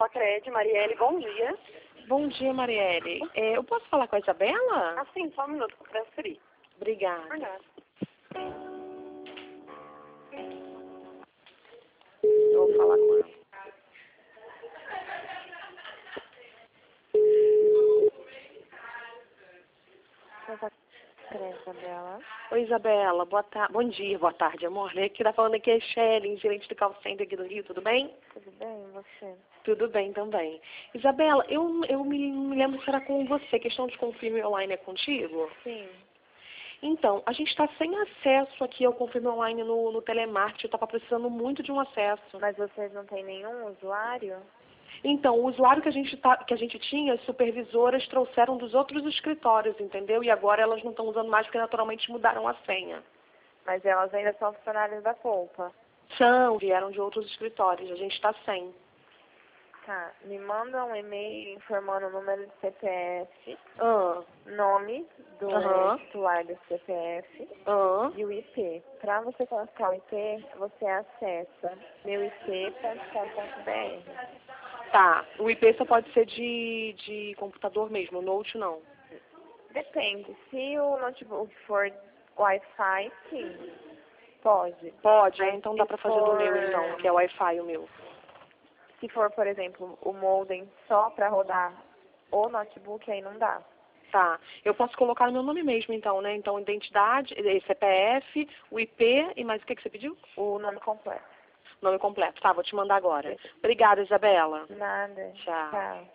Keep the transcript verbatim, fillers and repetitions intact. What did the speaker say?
Facred, Marielle, bom dia. Bom dia, Marielle. É, eu posso falar com a Isabela? Ah, sim, só um minuto para transferir. Obrigada. Por nada. Eu vou falar com ela. Isabela. Oi, Isabela. Boa tarde. Bom dia, boa tarde, amor. Né? Quem tá falando aqui é Shelly, gerente do call center aqui do Rio. Tudo bem? Tudo bem, você? Tudo bem também. Isabela, eu, eu me, me lembro que era com você. Questão de confirme online é contigo? Sim. Então, a gente está sem acesso aqui ao confirme online no, no telemarketing. Eu estava precisando muito de um acesso. Mas vocês não têm nenhum usuário? Então, o usuário que a gente, tá, que a gente tinha, as supervisoras trouxeram dos outros escritórios, entendeu? E agora elas não estão usando mais porque naturalmente mudaram a senha. Mas elas ainda são funcionárias da Polpa. São, vieram de outros escritórios, a gente está sem. Tá, me manda um e-mail informando o número de C P F, Ah, nome do Aham. titular do C P F ah, e o I P. Para você colocar o I P, você acessa meu i p ponto com ponto b r. tá. O I P só pode ser de, de computador mesmo, note não. Depende. Se o notebook for Wi-Fi, sim, pode. Pode, Mas então se dá para fazer for, do meu então, que é Wi-Fi o meu. se for, por exemplo, o modem só para rodar o notebook, aí não dá. Tá. Eu posso colocar no meu nome mesmo então, né? Então, identidade, eh, C P F, o I P e mais o que, que você pediu? O nome completo. Nome completo. Tá, vou te mandar agora. Obrigada, Isabela. Nada. Tchau. Tchau.